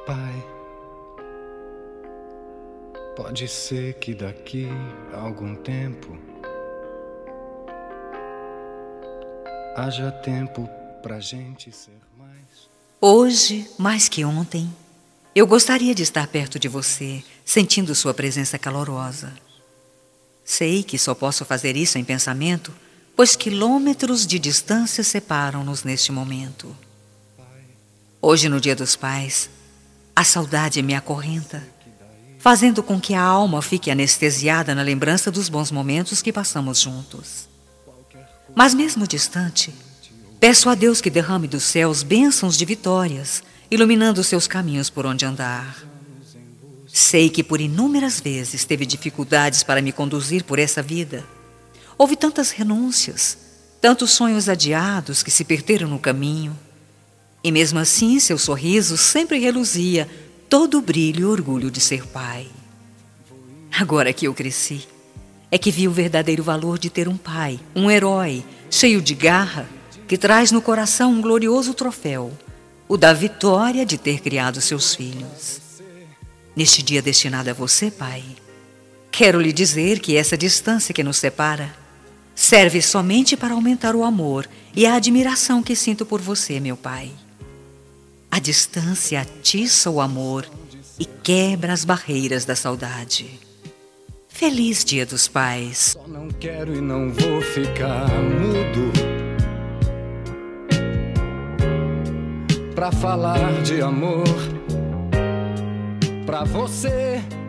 Pai, pode ser que daqui a algum tempo haja tempo pra gente ser mais. Hoje, mais que ontem, eu gostaria de estar perto de você, sentindo sua presença calorosa. Sei que só posso fazer isso em pensamento, pois quilômetros de distância separam-nos neste momento. Hoje, no Dia dos Pais, a saudade me acorrenta, fazendo com que a alma fique anestesiada na lembrança dos bons momentos que passamos juntos. Mas mesmo distante, peço a Deus que derrame dos céus bênçãos de vitórias, iluminando seus caminhos por onde andar. Sei que por inúmeras vezes teve dificuldades para me conduzir por essa vida. Houve tantas renúncias, tantos sonhos adiados que se perderam no caminho. E mesmo assim, seu sorriso sempre reluzia todo o brilho e orgulho de ser pai. Agora que eu cresci, é que vi o verdadeiro valor de ter um pai, um herói, cheio de garra, que traz no coração um glorioso troféu, o da vitória de ter criado seus filhos. Neste dia destinado a você, pai, quero lhe dizer que essa distância que nos separa serve somente para aumentar o amor e a admiração que sinto por você, meu pai. A distância atiça o amor e quebra as barreiras da saudade. Feliz Dia dos Pais. Só não quero e não vou ficar mudo pra falar de amor pra você.